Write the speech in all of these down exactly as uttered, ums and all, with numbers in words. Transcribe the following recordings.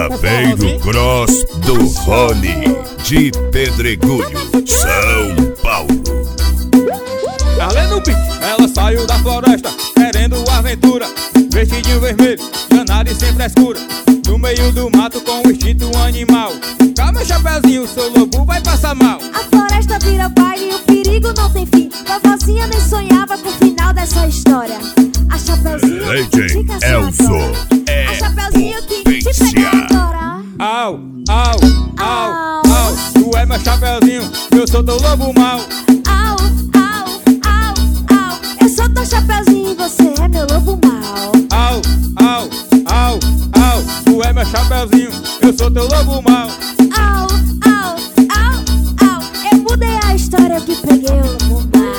Sapeiro Cross do Rony de Pedregulho, São Paulo. Além do pique, ela saiu da floresta querendo aventura, vestidinho vermelho, danada e sem frescura, no meio do mato com o instinto animal. Calma, chapeuzinho, seu lobo vai passar mal. A floresta vira baile e o perigo não tem fim. Vovozinha nem sonhava com o final dessa história. A Chapeuzinho Legend fica Elso é A Chapeuzinho que te pega agora. Au, au, au, au, tu é meu chapeuzinho, eu sou teu lobo mau. Au, au, au, au, eu sou teu Chapeuzinho e você é meu lobo mau. Au, au, au, au, tu é meu chapeuzinho, eu sou teu lobo mau. Au, au, au, au, eu mudei a história, eu que peguei o lobo mau.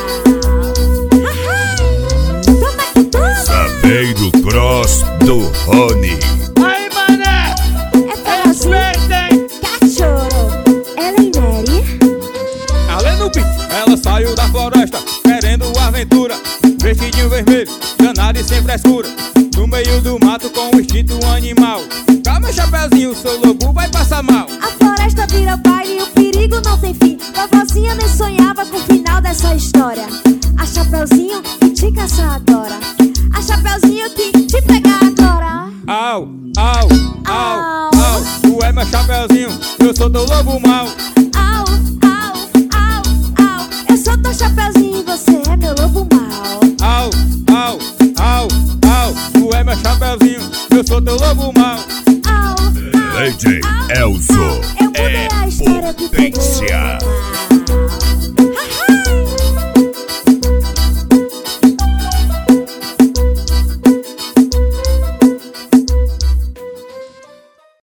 Toma que toma. Sapeiro Cross do Rony. Aí, mané, É famosinho, cachorro. Ellen Neri. além do pique, ela saiu da floresta querendo aventura, vestidinho vermelho, danada e sem frescura, no meio do mato com o instinto animal. Calma, chapeuzinho, seu lobo vai passar mal. A floresta vira baile e o perigo não tem fim. Vovozinha nem sonhava com o final dessa história. A Chapeuzinho que te caça agora. A Chapeuzinho que te pega agora. Au, au, au, au, tu é meu chapeuzinho, eu sou teu lobo mau. Au, au, au, au, eu sou teu Chapeuzinho e você é meu lobo mau. Au, au, au, au, tu é meu chapeuzinho, eu sou teu lobo mau.